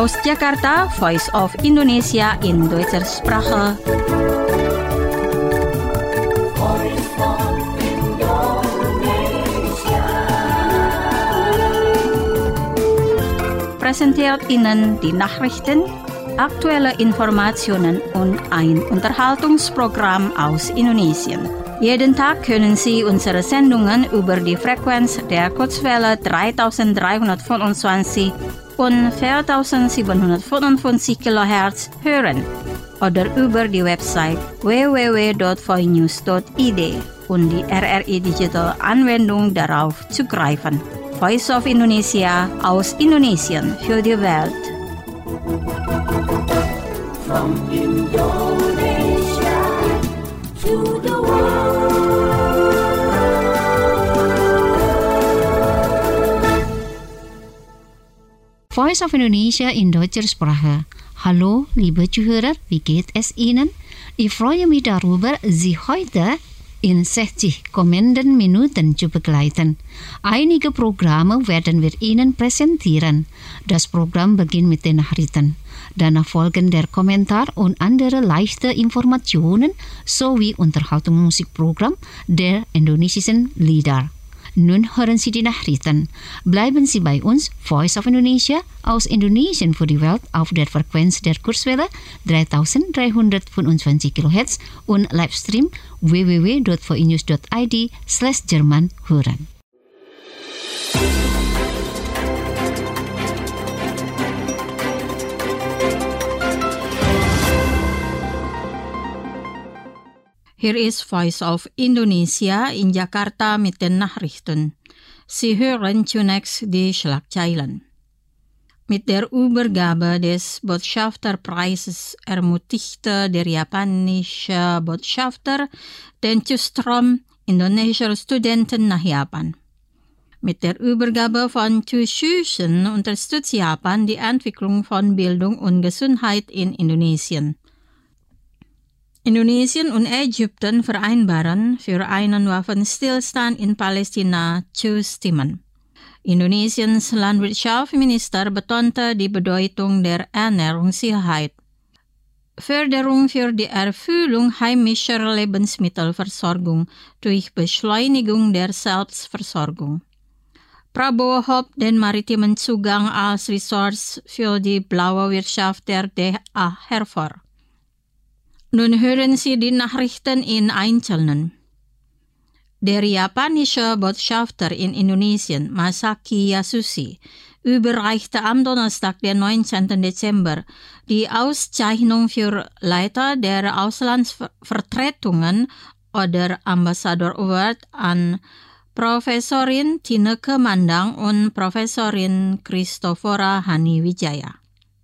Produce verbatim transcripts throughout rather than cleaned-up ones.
Aus Jakarta, Voice of Indonesia in deutscher Sprache. Präsentiert Ihnen die Nachrichten, aktuelle Informationen und ein Unterhaltungsprogramm aus Indonesien. Jeden Tag können Sie unsere Sendungen über die Frequenz der Kurzwelle dreitausenddreihundertfünfundzwanzig und viertausendsiebenhundertfünfundfünfzig Kilohertz hören oder über die Website w w w punkt voinews punkt i d und die R R I Digital Anwendung darauf zugreifen. Voice of Indonesia aus Indonesien für die Welt. From Indonesia to the world. Voice of Indonesia in deutscher Sprache. Hallo, liebe Zuhörer, wie geht es Ihnen? Ich freue mich darüber, Sie heute in sechzig kommenden Minuten zu begleiten. Einige Programme werden wir Ihnen präsentieren. Das Programm beginnt mit den Nachrichten. Danach folgen der Kommentar und andere leichte Informationen sowie Unterhaltungsmusikprogramm der indonesischen Lieder. Nun hören Sie die Nachrichten. Bleiben Sie bei uns, Voice of Indonesia, aus Indonesien für die Welt auf der Frequenz der Kurzwelle dreitausenddreihundertfünfundzwanzig Kilohertz und Livestream w w w punkt voinews punkt i d slash Jerman hören. Hier ist Voice of Indonesia in Jakarta mit den Nachrichten. Sie hören zunächst die Schlagzeilen. Mit der Übergabe des Botschafterpreises ermutigte der japanische Botschafter den Zustrom indonesischer Studenten nach Japan. Mit der Übergabe von Zuschüssen unterstützt Japan die Entwicklung von Bildung und Gesundheit in Indonesien. Indonesien und Ägypten vereinbaren, für einen Waffenstillstand in Palästina zu stimmen. Indonesiens Landwirtschaftsminister betonte die Bedeutung der Ernährungssicherheit. Förderung für die Erfüllung heimischer Lebensmittelversorgung durch Beschleunigung der Selbstversorgung. Prabowo hob den maritimen Zugang als Ressource für die blaue Wirtschaft der D A hervor. Nun hören Sie die Nachrichten in Einzelnen. Der japanische Botschafter in Indonesien, Masaki Yasushi, überreichte am Donnerstag, den neunzehnten Dezember, die Auszeichnung für Leiter der Auslandsvertretungen oder Ambassador Award an Professorin Tineke Mandang und Professorin Christophora Haniwijaya.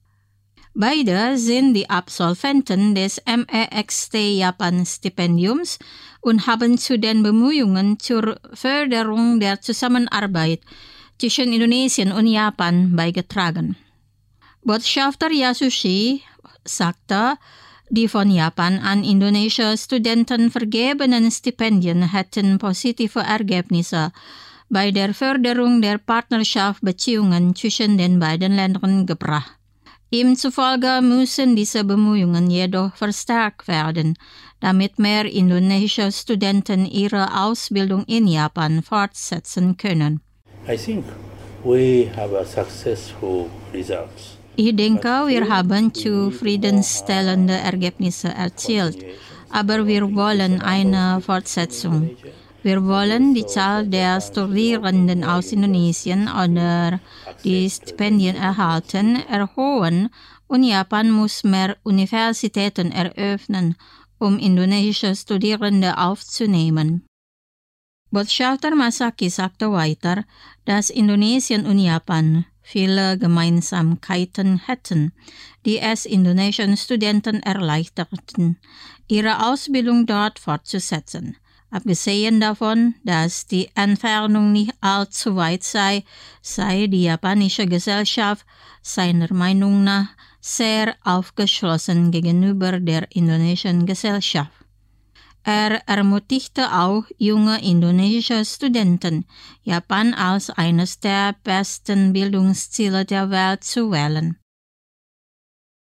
Beide sind die Absolventen des M E X T Japan-Stipendiums und haben zu den Bemühungen zur Förderung der Zusammenarbeit zwischen Indonesien und Japan beigetragen. Botschafter Yasushi sagte, die von Japan an indonesische Studenten vergebenen Stipendien hätten positive Ergebnisse bei der Förderung der Partnerschaftsbeziehungen zwischen den beiden Ländern gebracht. Ihm zufolge müssen diese Bemühungen jedoch verstärkt werden, damit mehr indonesische Studenten ihre Ausbildung in Japan fortsetzen können. I think we have a successful results. Ich denke, wir haben zufriedenstellende Ergebnisse erzielt, aber wir wollen eine Fortsetzung. Wir wollen die Zahl der Studierenden aus Indonesien oder die Stipendien erhalten erhöhen und Japan muss mehr Universitäten eröffnen, um indonesische Studierende aufzunehmen. Botschafter Masaki sagte weiter, dass Indonesien und Japan viele Gemeinsamkeiten hätten, die es indonesischen Studenten erleichterten, ihre Ausbildung dort fortzusetzen. Abgesehen davon, dass die Entfernung nicht allzu weit sei, sei die japanische Gesellschaft seiner Meinung nach sehr aufgeschlossen gegenüber der indonesischen Gesellschaft. Er ermutigte auch junge indonesische Studenten, Japan als eines der besten Bildungsziele der Welt zu wählen.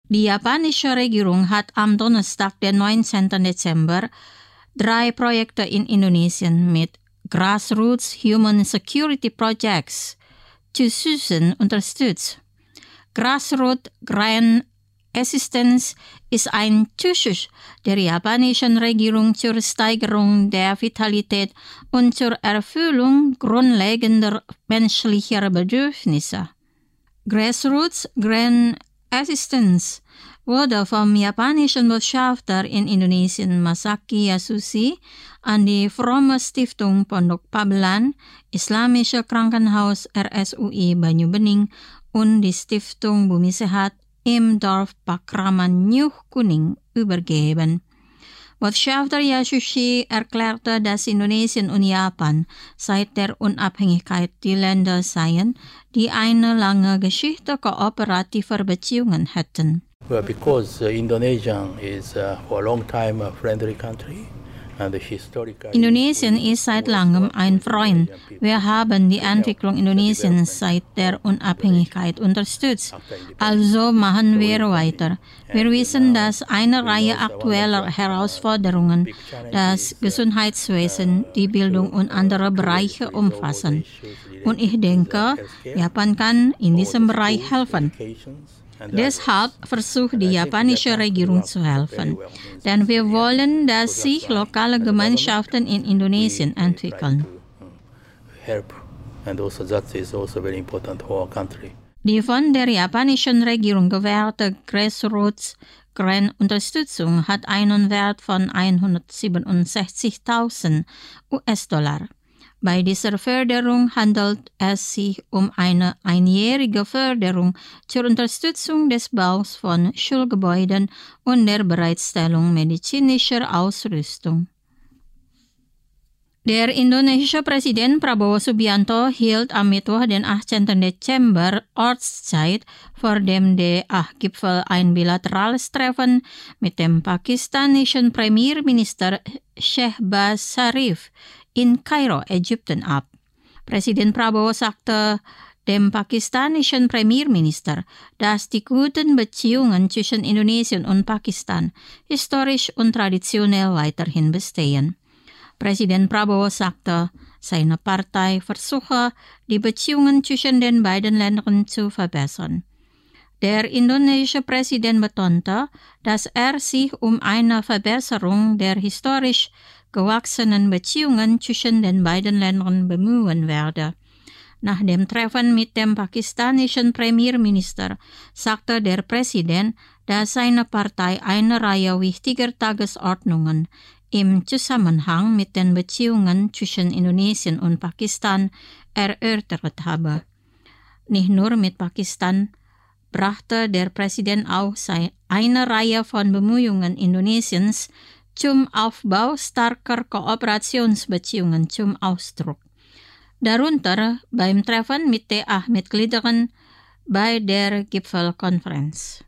Die japanische Regierung hat am Donnerstag, den neunzehnten Dezember, drei Projekte in Indonesien mit Grassroots Human Security Projects zusammen unterstützt. Grassroots Grain Assistance ist ein Zuschuss der japanischen Regierung zur Steigerung der Vitalität und zur Erfüllung grundlegender menschlicher Bedürfnisse. Grassroots Grain Assistance wurde vom japanischen Botschafter in Indonesien Masaki Yasushi an die fromme Stiftung Pondok Pabelan, Islamische Krankenhaus R S U I Banyubening und die Stiftung Bumi Sehat im Dorf Pakraman Nyuh Kuning übergeben. Botschafter Yasushi erklärte, dass Indonesien und Japan seit der Unabhängigkeit die Länder seien, die eine lange Geschichte kooperativer Beziehungen hätten. Well, because uh, Indonesia is uh, for a long time a friendly country. Indonesien ist seit langem ein Freund. Wir haben die Entwicklung Indonesiens seit der Unabhängigkeit unterstützt. Also machen wir weiter. Wir wissen, dass eine Reihe aktueller Herausforderungen das Gesundheitswesen, die Bildung und andere Bereiche umfassen. Und ich denke, Japan kann in diesem Bereich helfen. Deshalb versucht die japanische Regierung zu helfen, denn wir wollen, dass sich lokale Gemeinschaften in Indonesien entwickeln. Die von der japanischen Regierung gewährte Grassroots Grain Unterstützung hat einen Wert von hundertsiebenundsechzigtausend U S-Dollar. Bei dieser Förderung handelt es sich um eine einjährige Förderung zur Unterstützung des Baus von Schulgebäuden und der Bereitstellung medizinischer Ausrüstung. Der indonesische Präsident Prabowo Subianto hielt am Mittwoch, den achtzehnten Dezember, Ortszeit vor dem D A-Gipfel ein bilaterales Treffen mit dem pakistanischen Premierminister Shehbaz Sharif in Kairo, Ägypten ab. Präsident Prabowo sagte dem pakistanischen Premierminister, dass die guten Beziehungen zwischen Indonesien und Pakistan historisch und traditionell weiterhin bestehen. Präsident Prabowo sagte, seine Partei versuche, die Beziehungen zwischen den beiden Ländern zu verbessern. Der indonesische Präsident betonte, dass er sich um eine Verbesserung der historisch gewachsenen Beziehungen zwischen den beiden Ländern bemühen werde. Nach dem Treffen mit dem pakistanischen Premierminister sagte der Präsident, dass seine Partei eine Reihe wichtiger Tagesordnungen im Zusammenhang mit den Beziehungen zwischen Indonesien und Pakistan erörtert habe. Nicht nur mit Pakistan brachte der Präsident auch eine Reihe von Bemühungen Indonesiens zum Aufbau starker Kooperationsbeziehungen zum Ausdruck. Darunter beim Treffen mit D A-Mitgliedern bei der Gipfelkonferenz.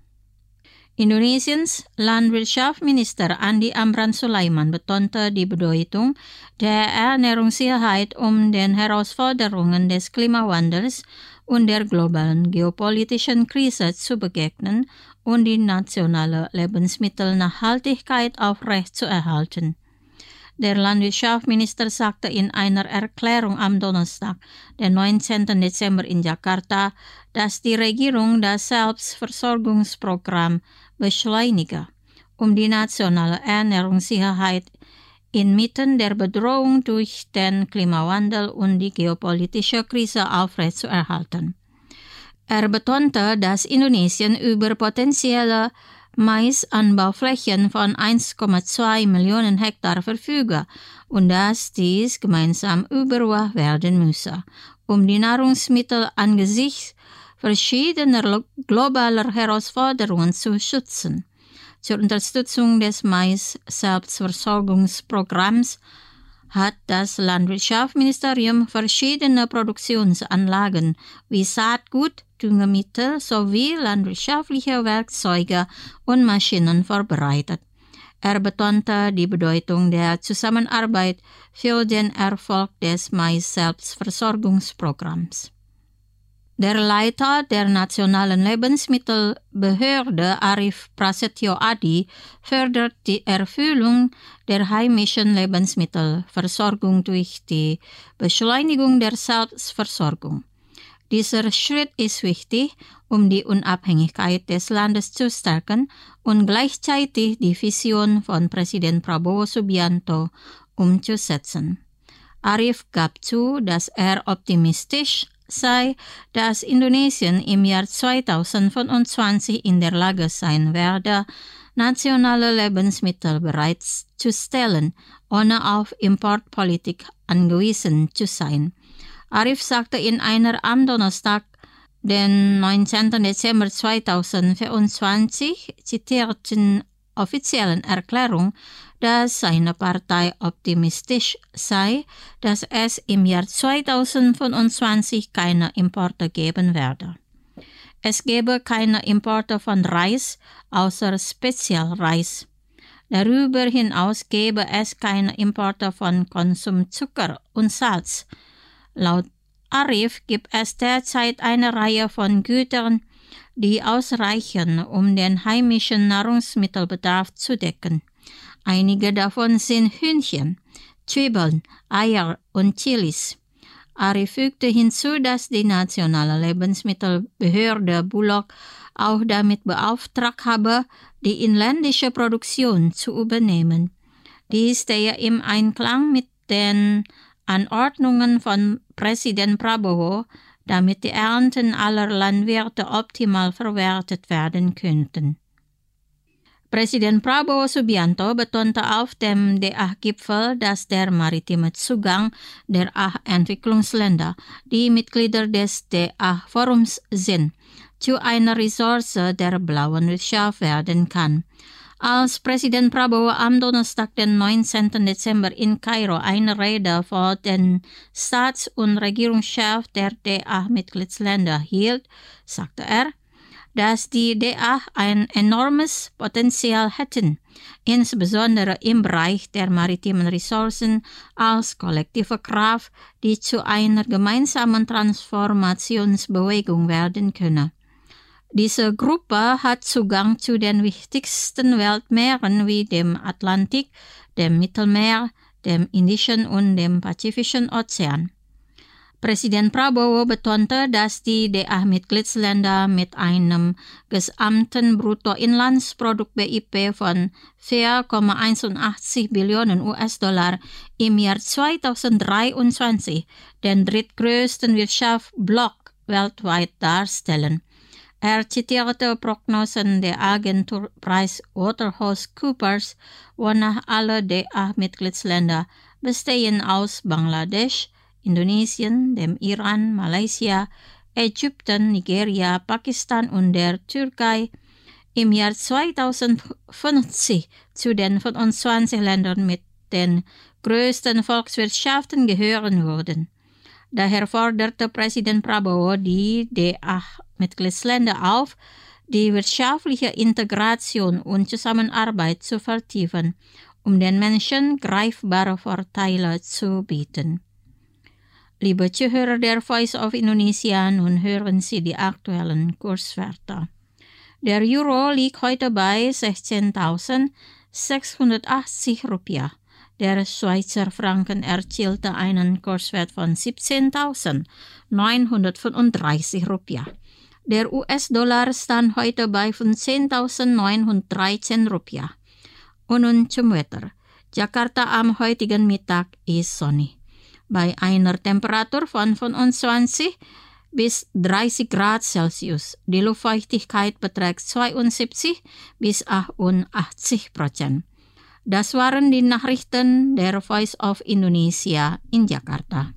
Indonesiens Landwirtschaftsminister Andi Amran Sulaiman betonte die Bedeutung der Ernährungssicherheit, um den Herausforderungen des Klimawandels und der globalen geopolitischen Krise zu begegnen und die nationale Lebensmittelnachhaltigkeit aufrechtzuerhalten. Der Landwirtschaftsminister sagte in einer Erklärung am Donnerstag, den neunzehnten Dezember in Jakarta, dass die Regierung das Selbstversorgungsprogramm beschleunige, um die nationale Ernährungssicherheit inmitten der Bedrohung durch den Klimawandel und die geopolitische Krise aufrechtzuerhalten. Er betonte, dass Indonesien über potenzielle Maisanbauflächen von eins Komma zwei Millionen Hektar verfüge und dass dies gemeinsam überwacht werden müsse, um die Nahrungsmittel angesichts verschiedener globaler Herausforderungen zu schützen. Zur Unterstützung des Mais-Selbstversorgungsprogramms hat das Landwirtschaftsministerium verschiedene Produktionsanlagen wie Saatgut, Düngemittel sowie landwirtschaftliche Werkzeuge und Maschinen vorbereitet. Er betonte die Bedeutung der Zusammenarbeit für den Erfolg des Mais-Selbstversorgungsprogramms. Der Leiter der Nationalen Lebensmittelbehörde Arif Prasetyo Adi fördert die Erfüllung der heimischen Lebensmittelversorgung durch die Beschleunigung der Selbstversorgung. Dieser Schritt ist wichtig, um die Unabhängigkeit des Landes zu stärken und gleichzeitig die Vision von Präsident Prabowo Subianto umzusetzen. Arif gab zu, dass er optimistisch sei, dass Indonesien im Jahr zweitausendfünfundzwanzig in der Lage sein werde, nationale Lebensmittel bereitzustellen, ohne auf Importpolitik angewiesen zu sein. Arif sagte in einer am Donnerstag, den neunzehnten Dezember zweitausendvierundzwanzig, zitierten offiziellen Erklärung, dass seine Partei optimistisch sei, dass es im Jahr zweitausendfünfundzwanzig keine Importe geben werde. Es gebe keine Importe von Reis, außer Spezialreis. Darüber hinaus gebe es keine Importe von Konsumzucker und Salz. Laut Arif gibt es derzeit eine Reihe von Gütern, die ausreichen, um den heimischen Nahrungsmittelbedarf zu decken. Einige davon sind Hühnchen, Zwiebeln, Eier und Chilis. Arif fügte hinzu, dass die nationale Lebensmittelbehörde Bulog auch damit beauftragt habe, die inländische Produktion zu übernehmen. Dies stehe im Einklang mit den Anordnungen von Präsident Prabowo, damit die Ernten aller Landwirte optimal verwertet werden könnten. Präsident Prabowo Subianto betonte auf dem D A H-Gipfel, dass der maritime Zugang der acht Entwicklungsländer, die Mitglieder des D A H-Forums sind, zu einer Ressource der blauen Wirtschaft werden kann. Als Präsident Prabowo am Donnerstag, den neunzehnten Dezember in Kairo eine Rede vor den Staats- und Regierungschefs der D A H-Mitgliedsländer hielt, sagte er, dass die D A H ein enormes Potenzial hätten, insbesondere im Bereich der maritimen Ressourcen als kollektive Kraft, die zu einer gemeinsamen Transformationsbewegung werden könne. Diese Gruppe hat Zugang zu den wichtigsten Weltmeeren wie dem Atlantik, dem Mittelmeer, dem Indischen und dem Pazifischen Ozean. Präsident Prabowo betonte, dass die D A H-Mitgliedsländer mit einem gesamten Bruttoinlandsprodukt B I P von vier Komma einundachtzig Billionen U S-Dollar im Jahr zweitausenddreiundzwanzig den drittgrößten Wirtschaftsblock weltweit darstellen. Er zitierte Prognosen der Agentur PricewaterhouseCoopers, wonach alle D A H-Mitgliedsländer bestehen aus Bangladesch, Indonesien, dem Iran, Malaysia, Ägypten, Nigeria, Pakistan und der Türkei im Jahr zweitausendfünfzig zu den fünfundzwanzig Ländern mit den größten Volkswirtschaften gehören würden. Daher forderte Präsident Prabowo die D A H-Mitgliedsländer auf, die wirtschaftliche Integration und Zusammenarbeit zu vertiefen, um den Menschen greifbare Vorteile zu bieten. Liebe Zuhörer der Voice of Indonesia, nun hören Sie die aktuellen Kurswerte. Der Euro liegt heute bei sechzehntausendsechshundertachtzig Rupiah. Der Schweizer Franken erzielte einen Kurswert von siebzehntausendneunhundertfünfunddreißig Rupiah. Der U S-Dollar stand heute bei fünfzehntausendneunhundertdreizehn Rupiah. Und nun zum Wetter. Jakarta am heutigen Mittag ist sonnig. Bei einer Temperatur von fünfundzwanzig bis dreißig Grad Celsius. Die Luftfeuchtigkeit beträgt zweiundsiebzig bis achtundachtzig Prozent. Das waren die Nachrichten der Voice of Indonesia in Jakarta.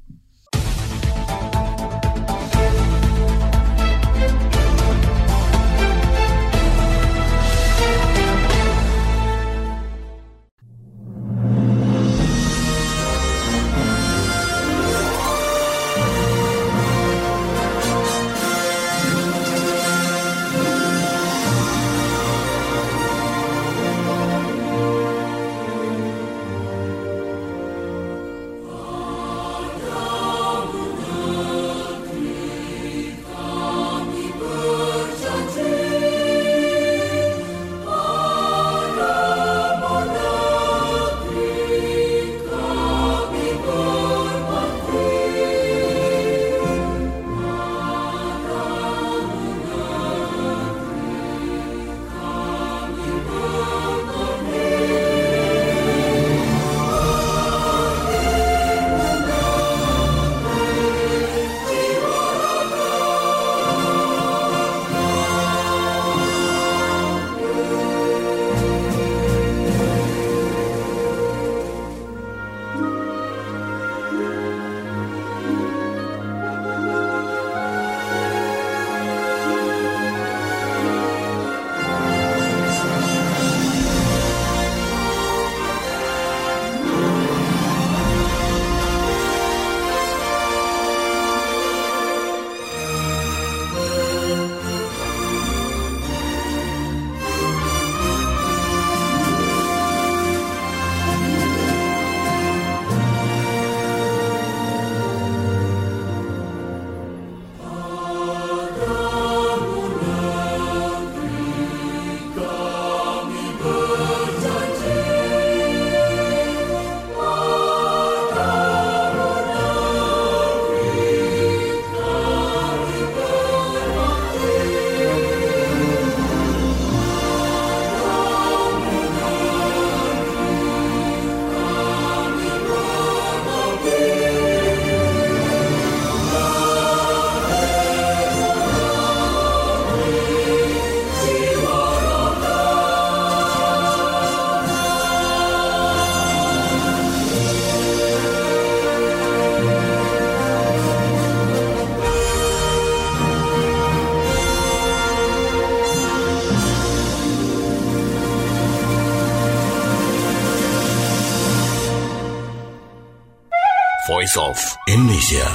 Voice of Indonesia.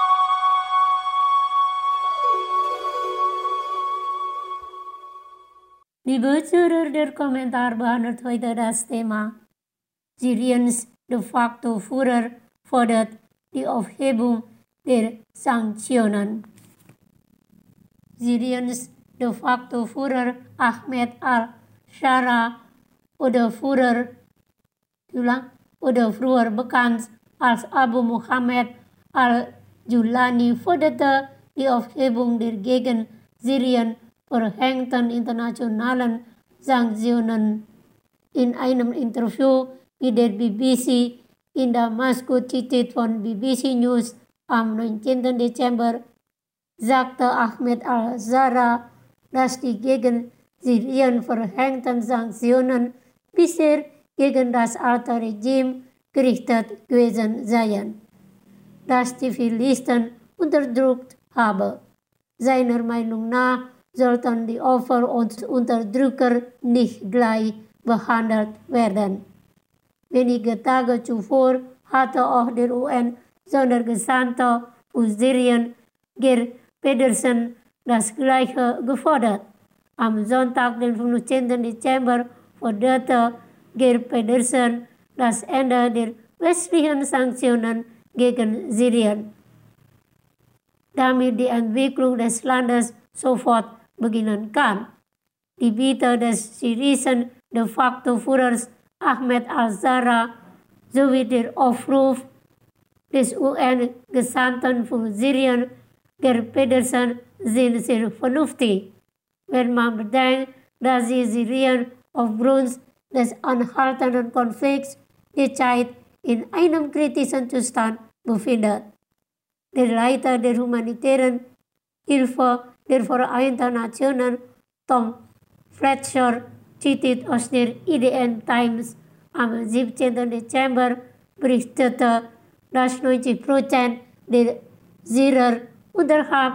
Liebe Zuhörer, der Kommentar behandelt heute das Thema Syriens de facto Führer fordert die Aufhebung der Sanktionen. Syriens de facto Führer Ahmed al-Shara oder Führer oder früher bekannt als Abu Muhammad al-Julani forderte die Aufhebung der gegen Syrien verhängten internationalen Sanktionen. In einem Interview mit der B B C in Damaskus zitiert von B B C News am neunzehnten Dezember sagte Ahmed al-Shara, dass die gegen Syrien verhängten Sanktionen bisher gegen das alte Regime gerichtet gewesen seien, das die Zivilisten unterdrückt habe. Seiner Meinung nach sollten die Opfer und Unterdrücker nicht gleich behandelt werden. Wenige Tage zuvor hatte auch der U N-Sondergesandte für Syrien, Geir Pedersen, das Gleiche gefordert. Am Sonntag, den fünfzehnten Dezember, forderte Geir Pedersen das Ende der westlichen Sanktionen gegen Syrien, damit die Entwicklung des Landes sofort beginnen kann. Die Bitte des syrischen de facto Führers Ahmed al-Shara sowie der Aufruf des U N-Gesandten für Syrien, Geir Pedersen, sind sehr vernünftig, wenn man bedenkt, dass sie Syrien aufgrund des anhaltenden Konflikts derzeit in einem kritischen Zustand befindet. Der Leiter der humanitären Hilfe der Vereinten Nationen, Tom Fletcher, zitiert aus der I D N Times am siebzehnten Dezember, berichtete, dass neunzig Prozent der Syrer unterhalb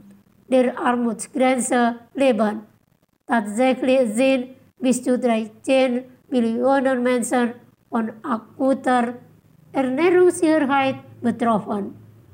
der Armutsgrenze leben. Tatsächlich sind bis zu dreizehn Millionen Menschen von akuter Ernährungssicherheit betroffen.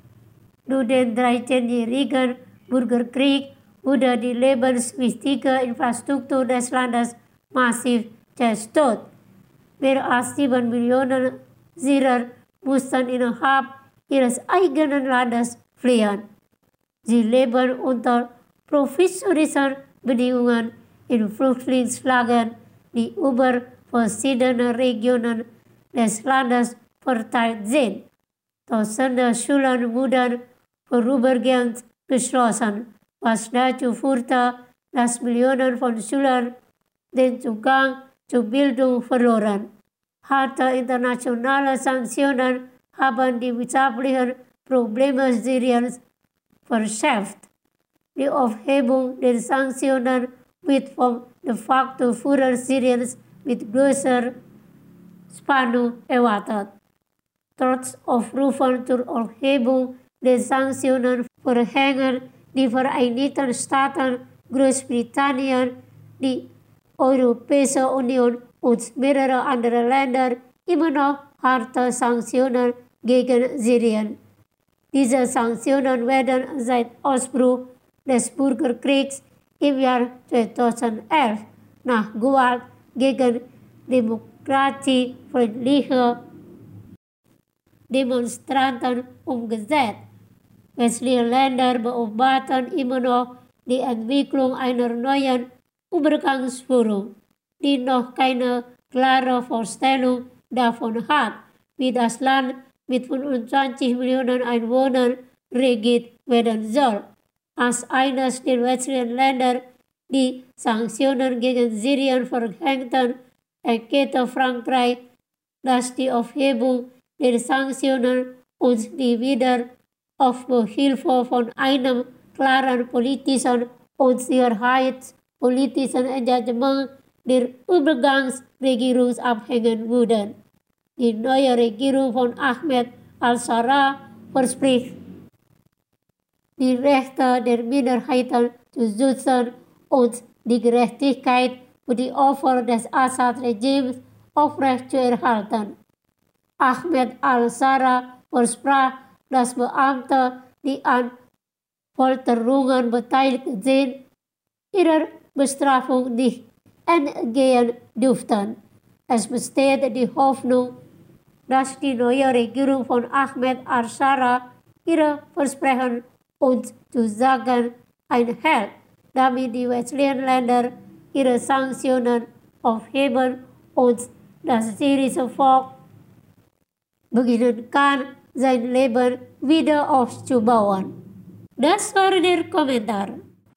Durch den dreizehnjährigen Bürgerkrieg wurde die lebenswichtige Infrastruktur des Landes massiv zerstört. Mehr als sieben Millionen Syrer mussten innerhalb ihres eigenen Landes fliehen. Sie leben unter provisorischen Bedingungen in Flüchtlingslagern, die über verschiedene Regionen des Landes verteilt sind. Tausende Schulen wurden vorübergehend geschlossen, was dazu führte, dass Millionen von Schülern den Zugang zur Bildung verloren. Harte internationale Sanktionen haben die wirtschaftlichen Probleme Syriens verschärft. Die Aufhebung der Sanktionen wird vom de facto Führer Syriens mit größer Spannung erwartet. Trotz Aufrufen zur Aufhebung der Sanktionen verhängen die Vereinigten Staaten, Großbritannien, die Europäische Union und mehrere andere Länder immer noch harte Sanktionen gegen Syrien. Diese Sanktionen werden seit Ausbruch des Bürgerkriegs im Jahr zweitausendelf nach Gewalt gegen demokratiefreundliche Demonstranten umgesetzt. Westliche Länder beobachten immer noch die Entwicklung einer neuen Übergangsführung, die noch keine klare Vorstellung davon hat, wie das Land mit fünfundzwanzig Millionen Einwohnern regiert werden soll. Als eines der westlichen Länder, die Sanktionen gegen Syrien verhängten, erklärte Frankreich, dass die Aufhebung der Sanktionen und die Wiederaufbauhilfe von einem klaren politischen und sicherheitspolitischen Engagement der Übergangsregierung abhängen würden. Die neue Regierung von Ahmed al-Shara verspricht, die Rechte der Minderheiten zu schützen und die Gerechtigkeit für die Opfer des Assad-Regimes aufrechtzuerhalten. Ahmed al-Shara versprach, dass Beamte, die an Folterungen beteiligt sind, ihrer Bestrafung nicht entgehen dürften. Es besteht die Hoffnung, dass die neue Regierung von Ahmed al-Shara ihre Versprechen und Zusagen einhält, damit die westlichen Länder ihre Sanktionen aufheben und das syrische Volk beginnen kann, sein Leben wieder aufzubauen. Das war der Kommentar.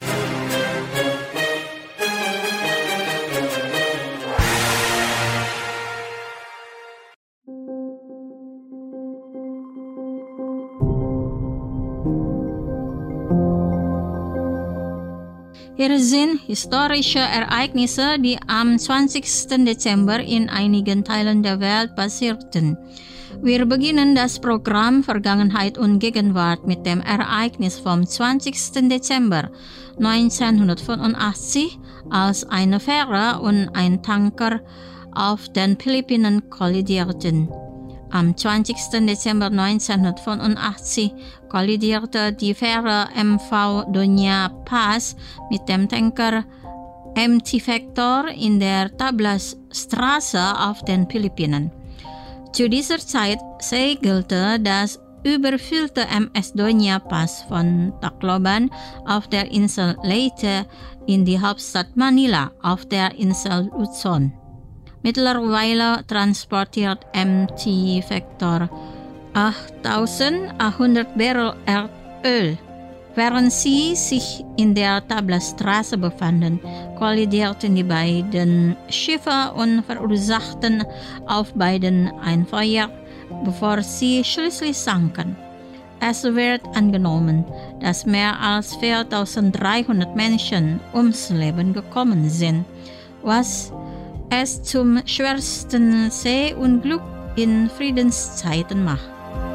Hier sind historische Ereignisse, die am zwanzigsten Dezember in einigen Teilen der Welt passierten. Wir beginnen das Programm Vergangenheit und Gegenwart mit dem Ereignis vom zwanzigsten Dezember neunzehnhundertfünfundachtzig, als eine Fähre und ein Tanker auf den Philippinen kollidierten. Am zwanzigsten Dezember neunzehnhundertfünfundachtzig kollidierte die Fähre M V Doña Paz mit dem Tanker M T Vector in der Tablasstraße auf den Philippinen. Zu dieser Zeit segelte das überfüllte M S Doña Paz von Tacloban auf der Insel Leyte in die Hauptstadt Manila auf der Insel Luzon. Mittlerweile transportiert M T Vector achttausendachthundert Barrel Erdöl. Während sie sich in der Tablasstraße befanden, kollidierten die beiden Schiffe und verursachten auf beiden ein Feuer, bevor sie schließlich sanken. Es wird angenommen, dass mehr als viertausenddreihundert Menschen ums Leben gekommen sind, was es zum schwersten Seeunglück in Friedenszeiten macht.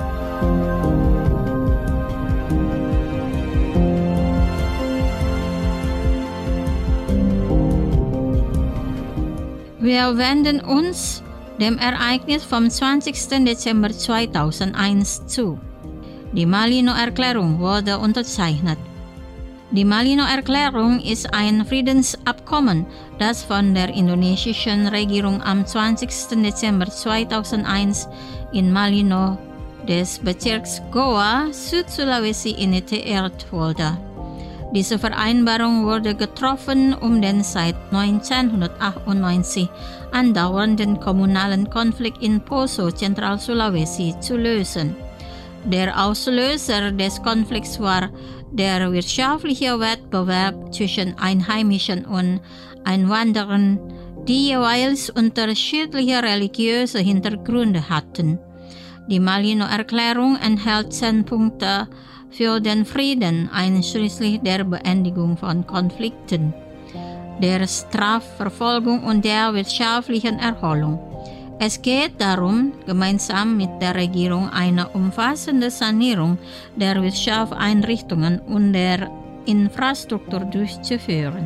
Wir wenden uns dem Ereignis vom zwanzigsten Dezember zweitausendeins zu. Die Malino-Erklärung wurde unterzeichnet. Die Malino-Erklärung ist ein Friedensabkommen, das von der indonesischen Regierung am zwanzigsten Dezember zweitausendeins in Malino des Bezirks Goa, Süd-Sulawesi initiiert wurde. Diese Vereinbarung wurde getroffen, um den seit neunzehnhundertachtundneunzig andauernden kommunalen Konflikt in Poso, Zentral-Sulawesi, zu lösen. Der Auslöser des Konflikts war der wirtschaftliche Wettbewerb zwischen Einheimischen und Einwanderern, die jeweils unterschiedliche religiöse Hintergründe hatten. Die Malino-Erklärung enthält zehn Punkte für den Frieden, einschließlich der Beendigung von Konflikten, der Strafverfolgung und der wirtschaftlichen Erholung. Es geht darum, gemeinsam mit der Regierung eine umfassende Sanierung der Wirtschaftseinrichtungen und der Infrastruktur durchzuführen.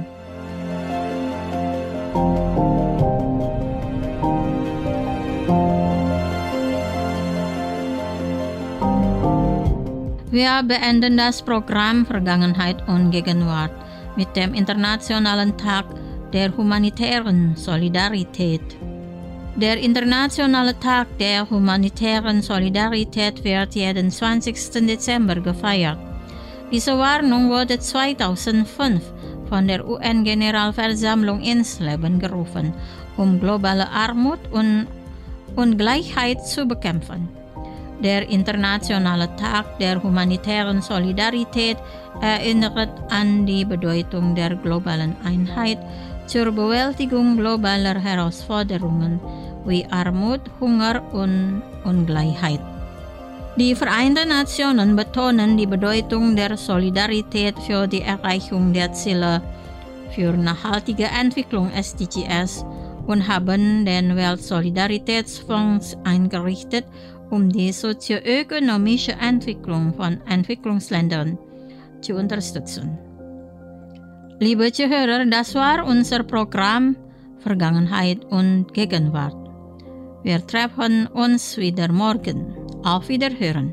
Wir beenden das Programm Vergangenheit und Gegenwart mit dem Internationalen Tag der humanitären Solidarität. Der Internationale Tag der humanitären Solidarität wird jeden zwanzigsten Dezember gefeiert. Diese Warnung wurde zweitausendfünf von der U N-Generalversammlung ins Leben gerufen, um globale Armut und Ungleichheit zu bekämpfen. Der Internationale Tag der humanitären Solidarität erinnert an die Bedeutung der globalen Einheit zur Bewältigung globaler Herausforderungen wie Armut, Hunger und Ungleichheit. Die Vereinten Nationen betonen die Bedeutung der Solidarität für die Erreichung der Ziele für nachhaltige Entwicklung S D Gs und haben den Weltsolidaritätsfonds eingerichtet, um die sozioökonomische Entwicklung von Entwicklungsländern zu unterstützen. Liebe Zuhörer, das war unser Programm Vergangenheit und Gegenwart. Wir treffen uns wieder morgen. Auf Wiederhören.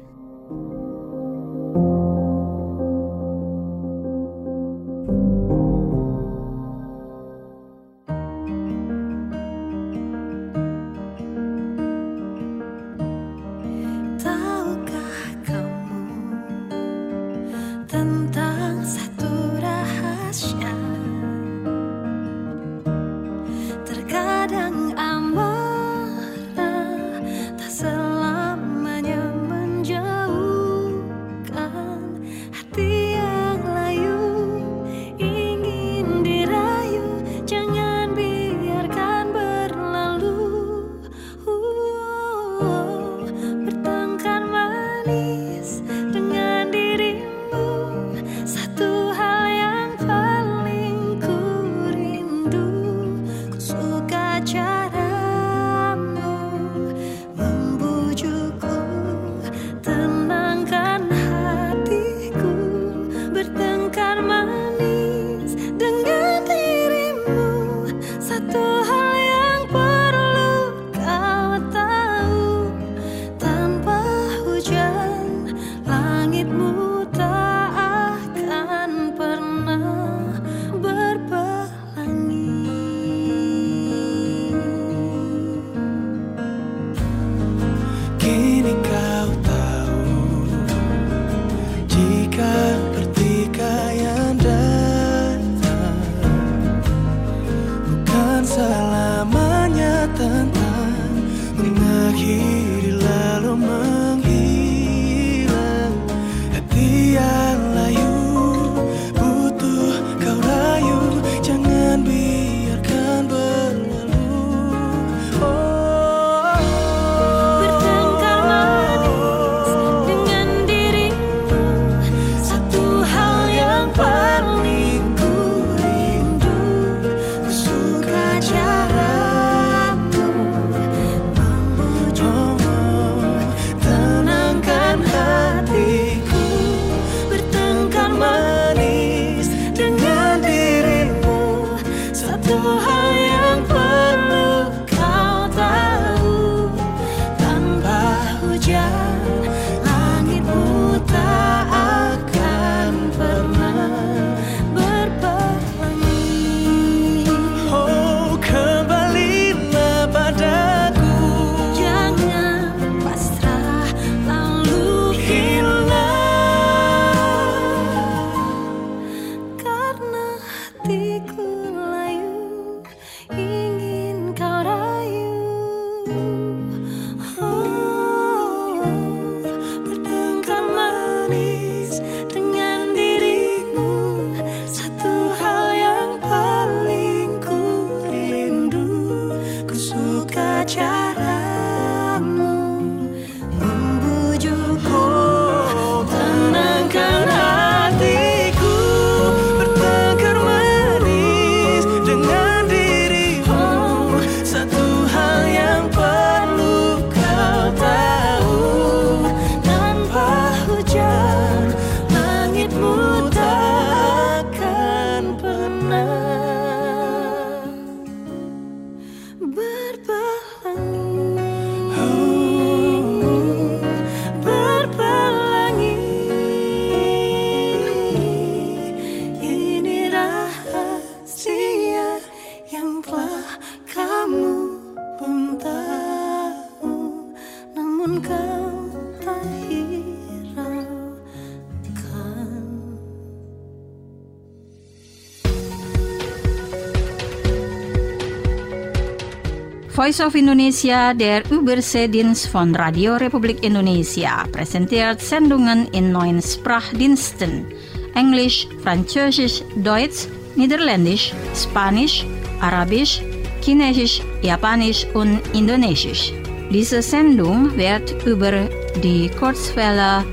Voice of Indonesia, der Überseedienst von Radio Republik Indonesia, präsentiert Sendungen in neun Sprachdiensten: Englisch, Französisch, Deutsch, Niederländisch, Spanisch, Arabisch, Chinesisch, Japanisch und Indonesisch. Diese Sendung wird über die Kurzwelle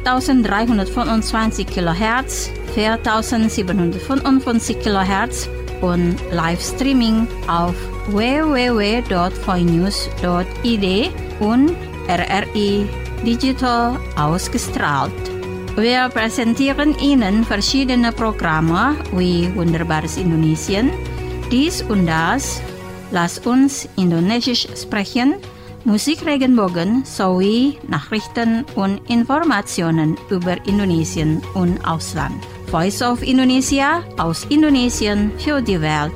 dreitausenddreihundertfünfundzwanzig Kilohertz, viertausendsiebenhundertfünfundfünfzig Kilohertz und Livestreaming auf w w w punkt voinews punkt i d und R R I Digital ausgestrahlt. Wir präsentieren Ihnen verschiedene Programme wie Wunderbares Indonesien, dies und das, Lass uns Indonesisch sprechen, Musik Regenbogen sowie Nachrichten und Informationen über Indonesien und Ausland. Voice of Indonesia aus Indonesien für die Welt.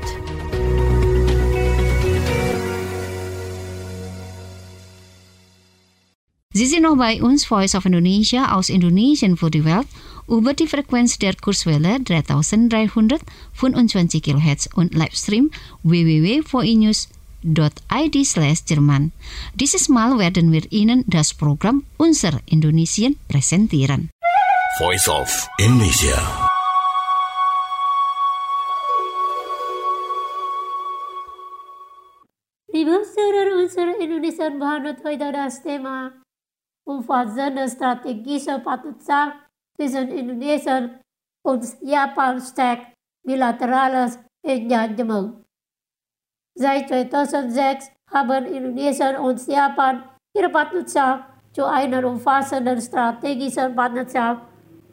Sie sind noch bei uns, Voice of Indonesia aus Indonesien für die Welt, über die Frequenz der Kurzwelle dreitausenddreihundertfünfundzwanzig Kilohertz und Livestream w w w punkt v i news punkt i d slash Jerman. Dieses Mal werden wir Ihnen das Programm Unser Indonesien präsentieren. Voice of Indonesia. Liebe Hörer unserer Indonesien behandelt heute das Thema umfassende strategische Partnerschaft zwischen Indonesien und Japan stärkt bilaterales Engagement. Seit zweitausendsechs haben Indonesien und Japan ihre Partnerschaft zu einer umfassenden strategischen Partnerschaft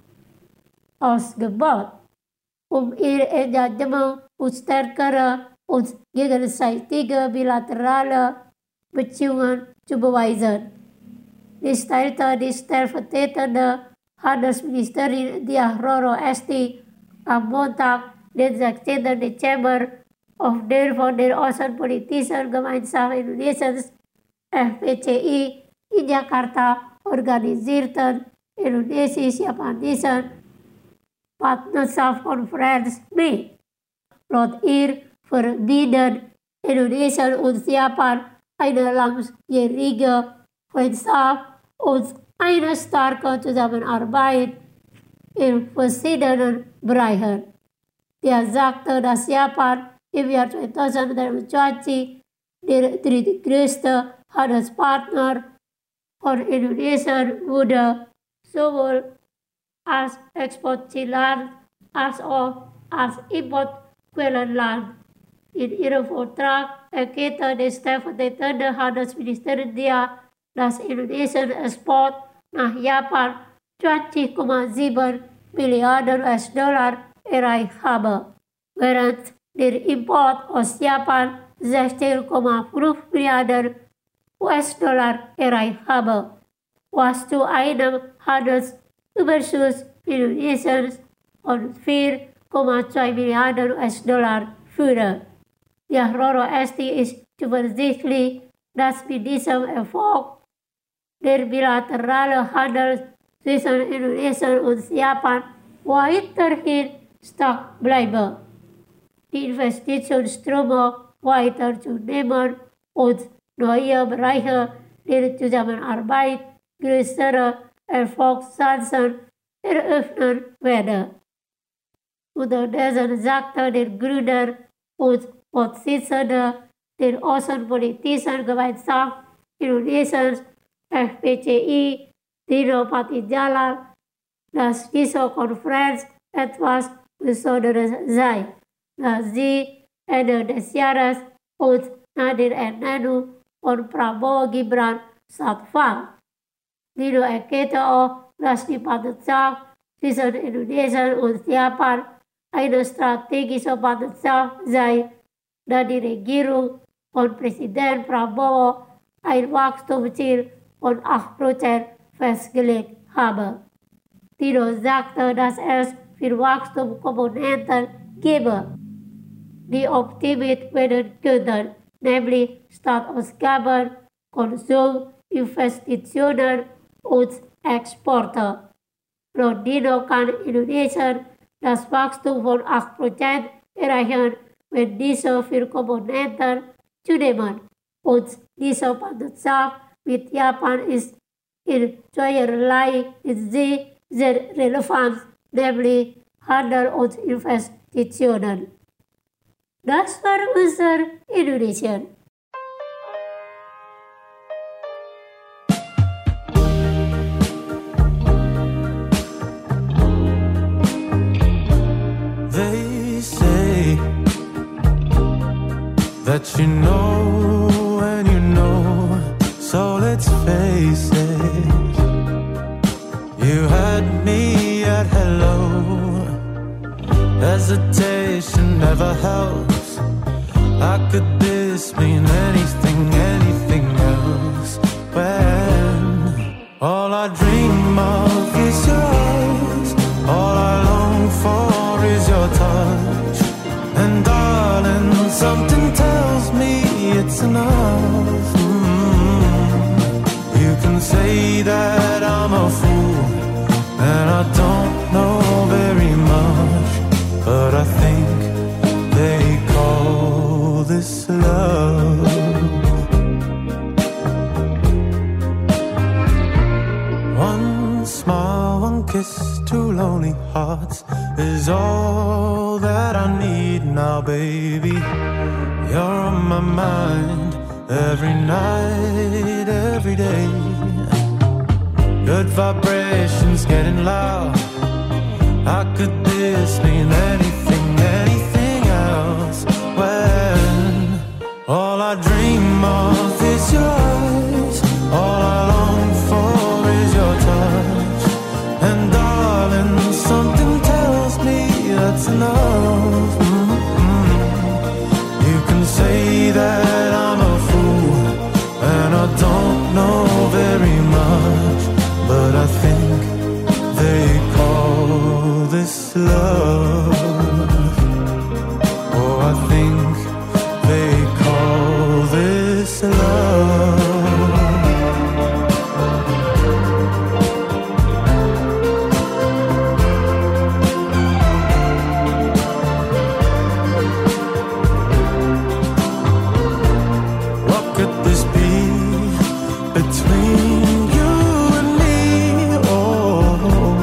ausgebaut, um ihr Engagement und stärkere und gegenseitige bilaterale Beziehungen zu beweisen. Dies teilte die stellvertretende Handelsministerin Diah Roro Esti am Montag, den sechzehnten Dezember, auf der von der Außenpolitischen Gemeinschaft Indonesiens F P C I in Jakarta organisierten Indonesisch-Japanischen Partnerschaftskonferenz mit. Laut ihr verbinden Indonesien und Japan eine langjährige Freundschaft und eine starke Zusammenarbeit in verschiedenen Bereichen. Der sagte, dass Japan im Jahr zweitausenddreiundzwanzig der drittgrößte Handelspartner von Indonesien wurde, sowohl als Exportzielland als auch als Importquellenland. In ihrem Vortrag erklärte die stellvertretende Handelsministerin Diah, dass Indonesien Export nach Japan zwanzig Komma sieben Milliarden U S-Dollar erreicht habe, während der Import aus Japan sechzehn Komma fünf Milliarden U S-Dollar erreicht habe, was zu einem Handelsüberschuss Indonesiens von vier Komma zwei Milliarden U S-Dollar führe. Diah Roro Esti ist zuversichtlich, dass mit diesem Erfolg der bilaterale Handel zwischen Indonesien und Japan weiterhin stark bleibe, die Investitionsströme weiter zunehmen und neue Bereiche der Zusammenarbeit größere Erfolgschancen eröffnen werde. Unterdessen sagte der Gründer und Vorsitzende der Außenpolitischen Gemeinschaft Indonesiens F P C I, Dino Patijalal, dass diese Konferenz etwas Besonderes sei, da sie Ende des Jahres und nach der Ernennung von Prabowo Gibran stattfand. Dino erklärte auch, dass die Partnerschaft zwischen Indonesien und Japan eine strategische Partnerschaft sei, da die Regierung von Präsident Prabowo ein Wachstumsziel von acht Prozent festgelegt habe. Dino sagte, dass es für Wachstumskomponenten gebe, die optimiert werden könnten, nämlich Staatsausgaben, Konsum, Investitionen und Exporte. Laut Dino kann Indonesien das Wachstum von acht Prozent erreichen, wenn diese vier Komponenten zunehmen. Und diese Partnerschaft mit Japan ist in zweierlei Hinsicht sehr relevant, nämlich Handel und Investitionen. Das war unser Indonesien. They say that you know and you know, so let's face it. You had me at hello. Hesitation never helps. How could this mean anything, anything else? it's enough. Mm. You can say that I'm a fool and I don't know very much, but I think they call this love. One smile, one kiss, two lonely hearts is all that I need now, baby. You're on my mind every night, every day. Good vibrations getting loud. How could this mean anything, anything else? When all I dream of is your eyes, all I long for is your touch. And darling, something tells me that's enough. Mm-hmm. You can say that I'm a fool and I don't know very much, but I think they call this love. Oh, I think they call this love. What could this be between you and me? Oh,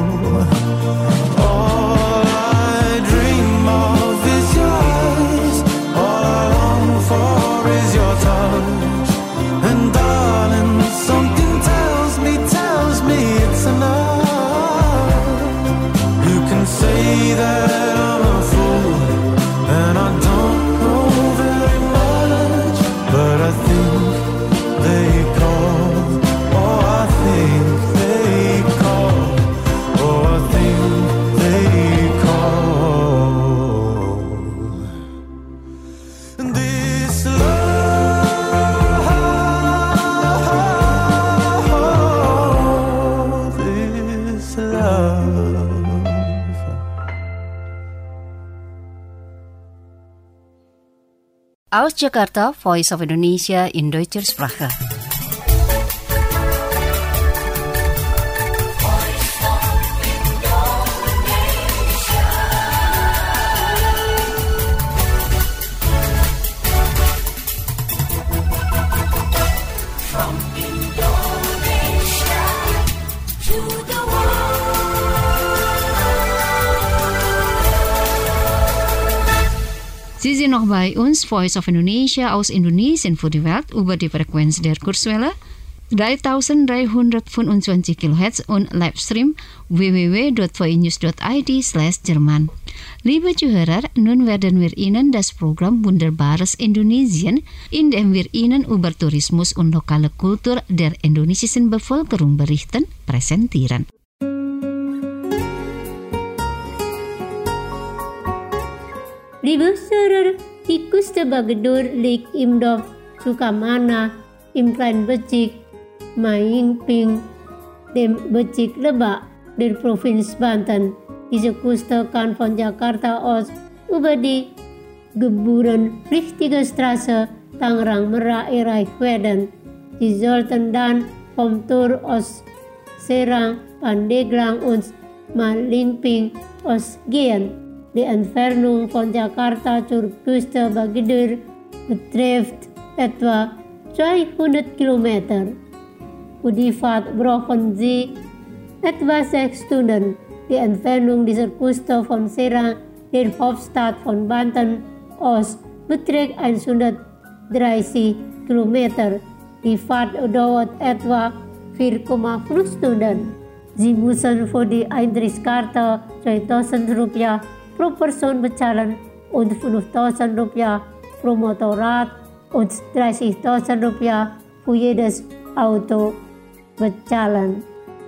all I dream of is your eyes, all I long for is your touch. And darling, something tells me, tells me it's enough. You can say that I'm a fool and I don't know very much, but I think they call, oh I think they call, oh I think they call this love, this love. Aus Jakarta, Voice of Indonesia in Deutscher Sprache. Sie sind noch bei uns, Voice of Indonesia aus Indonesien für die Welt über die Frequenz der Kurzwelle dreitausenddreihundertfünfundzwanzig Kilohertz und Livestream w w w punkt v i news punkt i d slash Jerman. Liebe Zuhörer, nun werden wir Ihnen das Programm Wunderbares Indonesien, in dem wir Ihnen über Tourismus und lokale Kultur der indonesischen Bevölkerung berichten, präsentieren. Liebe Hörer, die Küste Bagedur liegt im Dorf Sukamana, im kleinen Bezirk Maingping, dem Bezirk Lebak der Provinz Banten. Diese Küste kann von Jakarta aus über die gebührenpflichtige Straße Tangerang Merak erreicht werden. Sie sollten dann vom Tor aus Serang, Pandeglang und Malingping ausgehen. Die Entfernung von Jakarta zur Küste Bagedur betrifft etwa zweihundert Kilometer. Für die Fahrt brauchen Sie etwa sechs Stunden. Die Entfernung dieser Küste von Serang, der Hauptstadt von Banten, aus beträgt hundertdreißig Kilometer. Die Fahrt dauert etwa vier Komma fünf Stunden. Sie müssen für die Eintrittskarte zweitausend Rupiah pro Person bezahlen und fünftausend Rupiah pro Motorrad und dreißigtausend Rupiah für jedes Auto bezahlen.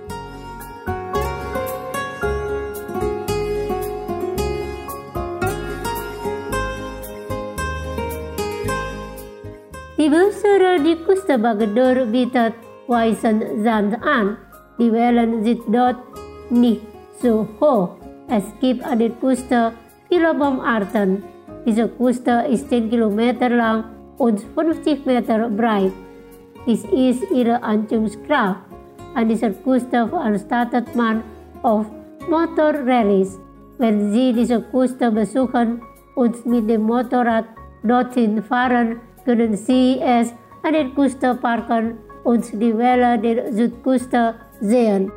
Die Besörer die Küste Bagedur bietet weißen Sand an. Die Wellen sind dort nicht so hoch. Es gibt an der Küste viele Baumarten. Diese Küste ist zehn Kilometer lang und fünfzig Meter breit. Dies ist ihre Anzugskraft. An dieser Küste veranstaltet man auf Motorrallies. Wenn Sie diese Küste besuchen und mit dem Motorrad dorthin fahren, können Sie es an der Küste parken und die Welle der Südküste sehen.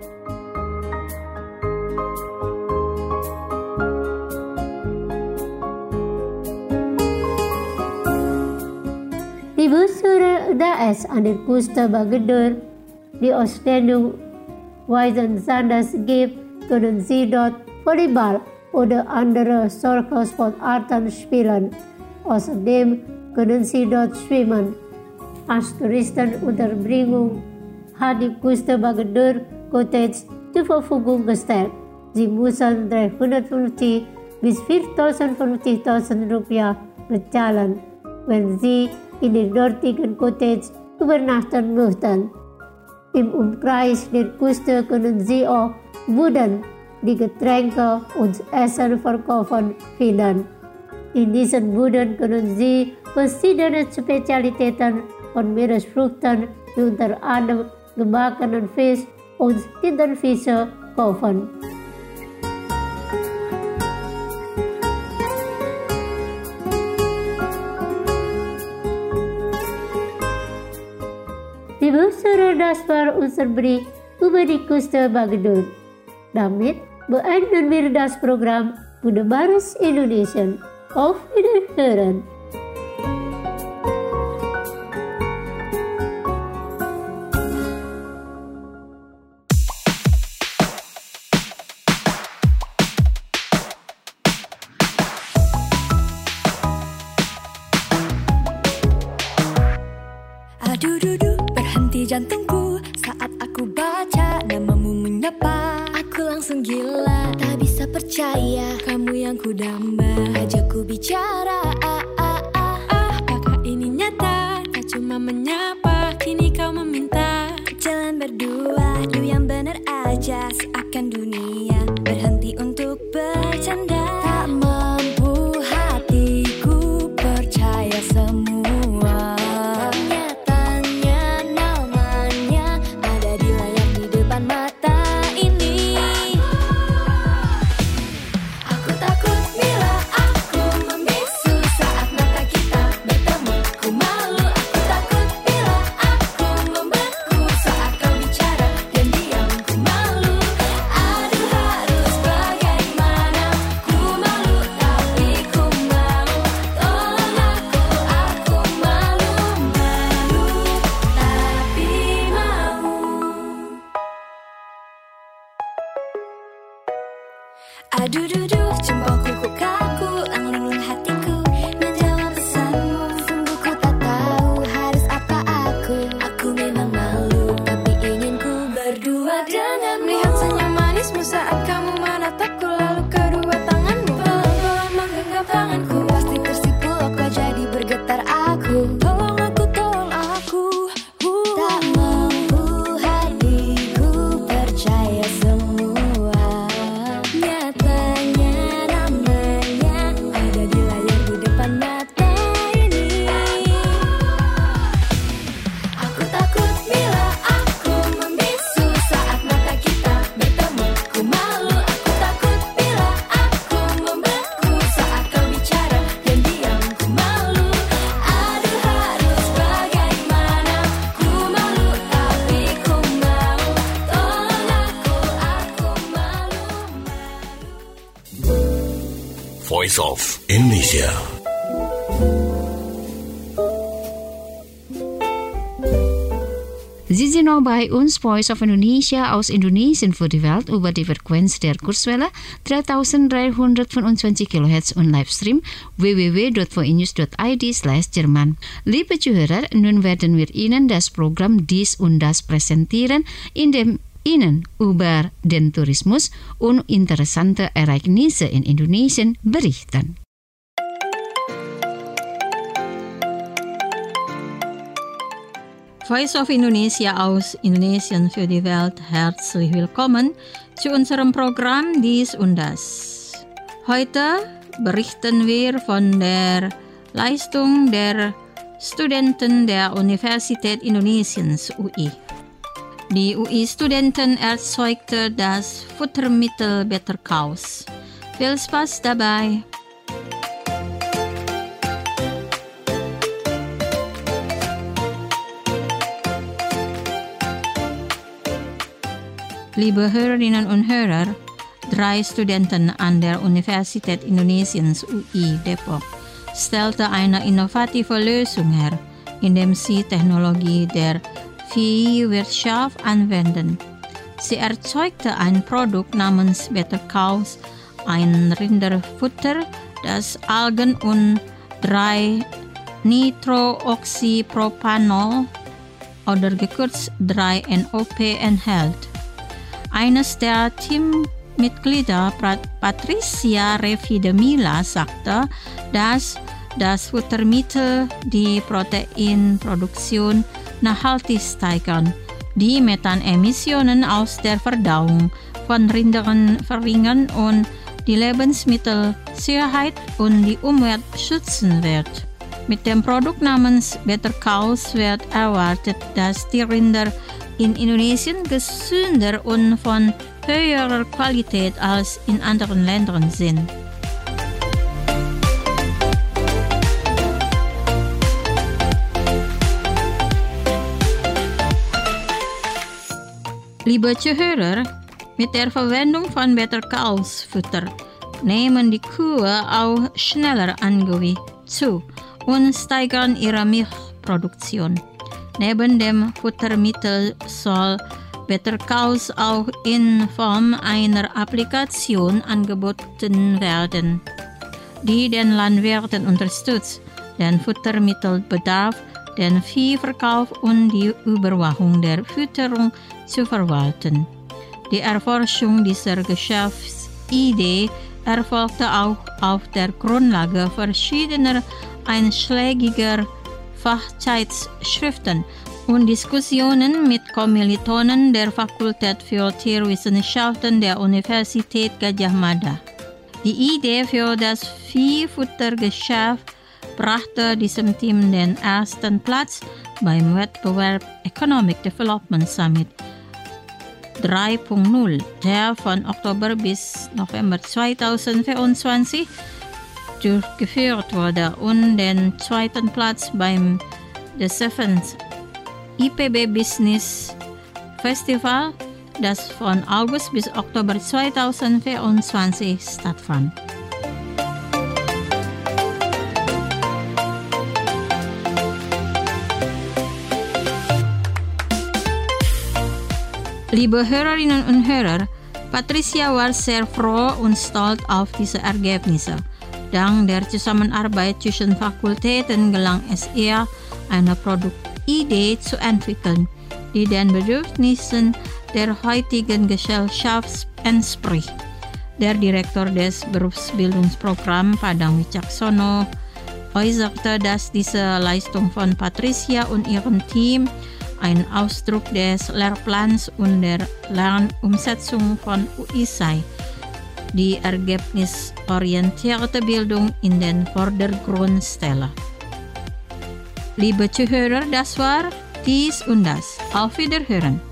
Die Besucher Daesh an der Küste Bagdad, die Ausdehnung Weißensandes gibt, können Sie dort Volleyball oder andere solche Sportarten spielen. Außerdem können Sie dort schwimmen. Als Touristenunterbringung hat die Küste Bagdad Cottage zur Verfügung gestellt. Sie müssen dreihundertfünfzig bis viertausendfünfzigtausend Rupiah bezahlen, wenn Sie in der dortigen Cottage übernachten möchten. Im Umkreis der Küste können Sie auch Buden, die Getränke und Essen verkaufen, finden. In diesen Buden können Sie verschiedene Spezialitäten von Meeresfrüchten, wie unter anderem gebackenen Fisch und Tintenfische, kaufen. Die Besucher, das war unser Bericht über die Küste Bagdad. Damit beenden wir das Programm Bude Baris Indonesien. Auf Wiederhören! Aduh-duh-duh, berhenti jantungku saat aku baca namamu menyapa. Aku langsung gila, tak bisa percaya kamu yang kudamba. Ajak ku bicara, ah, ah, ah, ah. Apakah ini nyata? Tak cuma menyapa, kini kau meminta jalan berdua, lu yang bener aja. Seakan dunia berhenti untuk bercanda. Tak mampu hatiku percaya semua. Aduh-duh-duh, jempolku ku kaku, angling-ling hatiku menjawab pesanmu. Sungguh ku tak tahu harus apa aku. Aku memang malu, tapi ingin ku berdua denganmu. Lihat senyum manismu saat kamu menatapku, lalu kedua tanganmu pelan-pelan menggenggam tanganku. Pasti tersipu kau jadi bergetar aku. Tolong aku, tolong aku. uh. Tak mampu hatiku percaya semua. Voice of Indonesia. Sie sind noch bei uns, Voice of Indonesia aus Indonesien für die Welt über die Frequenz der Kurzwelle dreitausenddreihundertfünfundzwanzig Kilohertz und Livestream w w w punkt voinews punkt i d slash Jerman. Liebe Zuhörer, nun werden wir Ihnen das Programm Dies und Das präsentieren, in dem Ihnen über den Tourismus und interessante Ereignisse in Indonesien berichten. Voice of Indonesia aus Indonesien für die Welt, herzlich willkommen zu unserem Programm Dies und Das. Heute berichten wir von der Leistung der Studenten der Universität Indonesiens U I. Die U I-Studenten erzeugte das Futtermittel Better Cows. Viel Spaß dabei! Liebe Hörerinnen und Hörer, drei Studenten an der Universität Indonesiens U I Depok stellte eine innovative Lösung her, indem sie Technologie der Viehwirtschaft anwenden. Sie erzeugte ein Produkt namens Better Cows, ein Rinderfutter, das Algen und drei Nitrooxypropanol oder gekürzt drei N O P enthält. Eines der Teammitglieder, Patricia Revidemila, sagte, dass das Futtermittel die Proteinproduktion nachhaltig steigern, die Methanemissionen aus der Verdauung von Rindern verringern und die Lebensmittelsicherheit und die Umwelt schützen wird. Mit dem Produkt namens Better Cows wird erwartet, dass die Rinder in Indonesien gesünder und von höherer Qualität als in anderen Ländern sind. Liebe Zuhörer, mit der Verwendung von Better Cows Futter nehmen die Kühe auch schneller an Gewicht zu und steigern ihre Milchproduktion. Neben dem Futtermittel soll Better Cows auch in Form einer Applikation angeboten werden, die den Landwirten unterstützt, den Futtermittelbedarf, den Viehverkauf und die Überwachung der Fütterung zu verwalten. Die Erforschung dieser Geschäftsidee erfolgte auch auf der Grundlage verschiedener einschlägiger Fachzeitschriften und Diskussionen mit Kommilitonen der Fakultät für Tierwissenschaften der Universität Gadjah Mada. Die Idee für das Viehfuttergeschäft brachte diesem Team den ersten Platz beim Wettbewerb Economic Development Summit drei Punkt null, der von Oktober bis November zweitausendvierundzwanzig durchgeführt wurde, und den zweiten Platz beim The Seventh I P B Business Festival, das von August bis Oktober zweitausendvierundzwanzig stattfand. Liebe Hörerinnen und Hörer, Patricia war sehr froh und stolz auf diese Ergebnisse. Dank der Zusammenarbeit zwischen Fakultäten gelang es ihr, eine Produktidee zu entwickeln, die den Bedürfnissen der heutigen Gesellschaft entspricht. Der Direktor des Berufsbildungsprogramms Padang Wicaksono äußerte, dass diese Leistung von Patricia und ihrem Team ein Ausdruck des Lehrplans und der Lernumsetzung von U I sei, die ergebnisorientierte Bildung in den Vordergrund stelle. Liebe Zuhörer, das war dies und das. Auf Wiederhören.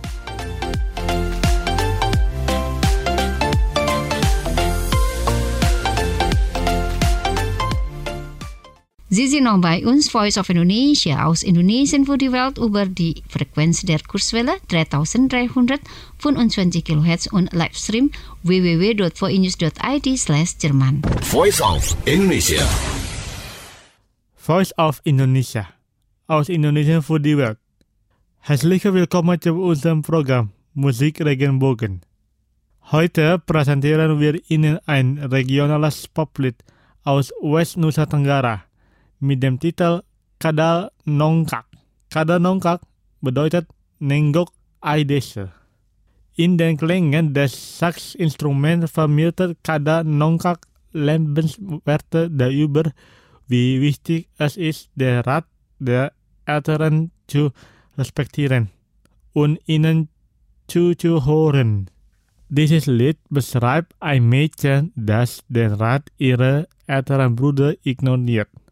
Sie sind noch bei uns, Voice of Indonesia, aus Indonesien für die Welt über die Frequenz der Kurzwelle dreitausenddreihundertfünfundzwanzig Kilohertz und Livestream w w w dot voinews dot i d slash Jerman. Voice of Indonesia. Voice of Indonesia, aus Indonesien für die Welt. Herzlich willkommen zu unserem Programm Musik Regenbogen. Heute präsentieren wir Ihnen ein regionales Poplied aus West Nusa Tenggara mit dem Titel Kada Nongkak. Kada Nongkak bedeutet Nenggok Aidese. In den Klängen des Saxinstruments vermittelt Kada Nongkak Lebenswerte darüber, wie wichtig es ist, den Rat der Älteren zu respektieren und ihnen zuzuhören. Dieses Lied beschreibt ein Mädchen, das den Rat ihrer älteren Brüder ignoriert.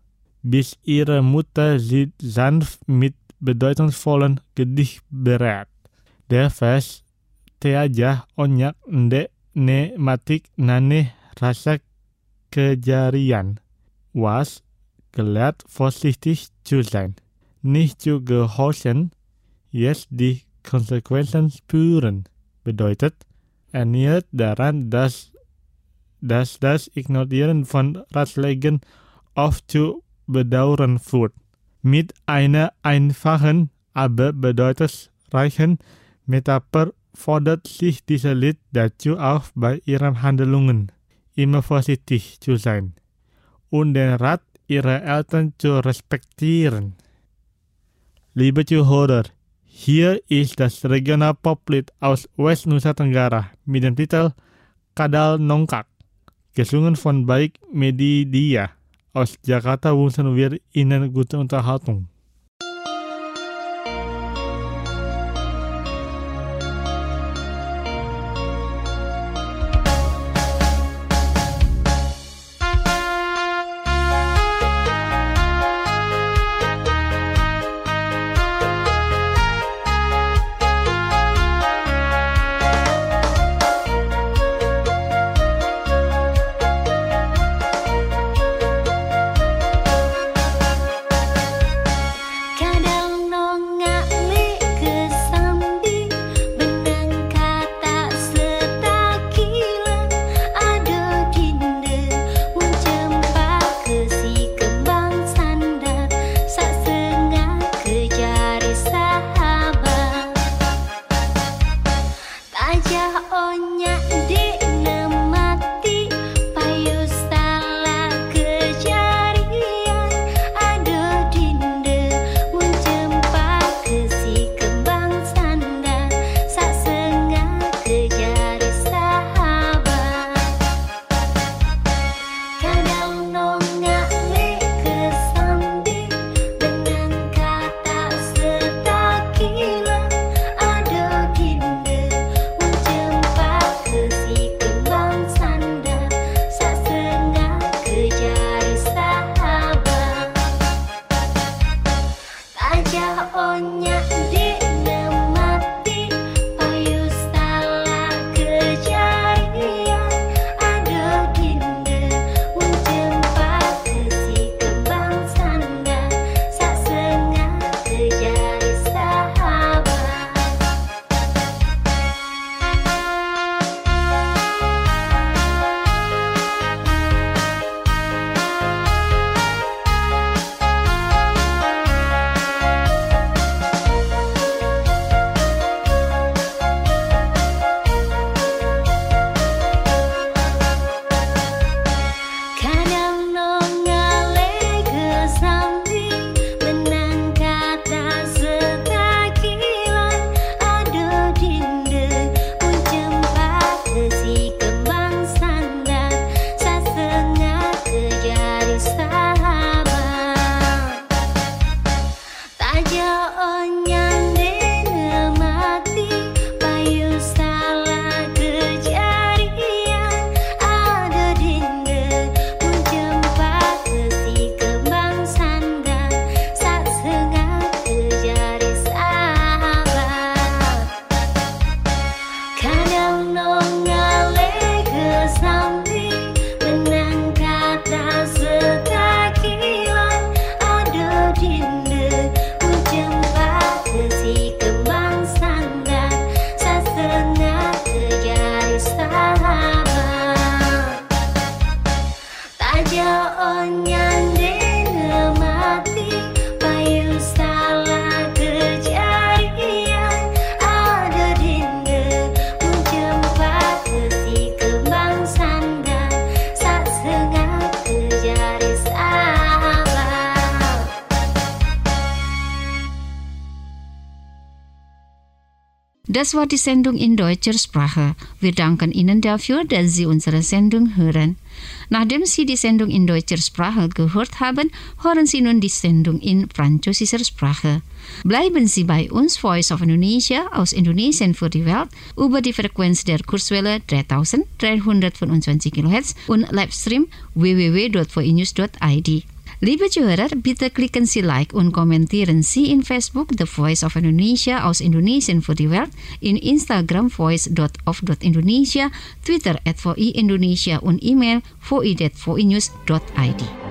bis ihre Mutter sie sanft mit bedeutungsvollen Gedicht berät. Der Vers teajah onyak ndek ne matik nane rasa kejarian was gelernt vorsichtig zu sein, nicht zu gehorchen, jetzt die Konsequenzen spüren. Bedeutet, ernährt daran, dass, dass das Ignorieren von Ratschlägen oft zu bedauern führt. Mit einer einfachen, aber bedeutungsreichen Metapher fordert sich dieser Lied dazu auf, bei ihren Handlungen immer vorsichtig zu sein und den Rat ihrer Eltern zu respektieren. Liebe Zuhörer, hier ist das Regional Poplied aus West Nusa Tenggara mit dem Titel Kadal Nongkak, gesungen von Baik Medidia. Aus Jakarta wünschen wir Ihnen gute Unterhaltung. Das war die Sendung in deutscher Sprache. Wir danken Ihnen dafür, dass Sie unsere Sendung hören. Nachdem Sie die Sendung in deutscher Sprache gehört haben, hören Sie nun die Sendung in französischer Sprache. Bleiben Sie bei uns, Voice of Indonesia aus Indonesien für die Welt, über die Frequenz der Kurzwelle dreitausenddreihundertfünfundzwanzig Kilohertz und Livestream w w w punkt voinews punkt i d. Liebe Zuhörer, bitte klicken Sie like und kommentieren Sie in Facebook The Voice of Indonesia aus Indonesian for the World, in Instagram voice dot of dot indonesia, Twitter at V I Indonesia und E-Mail voi at voinews dot I D.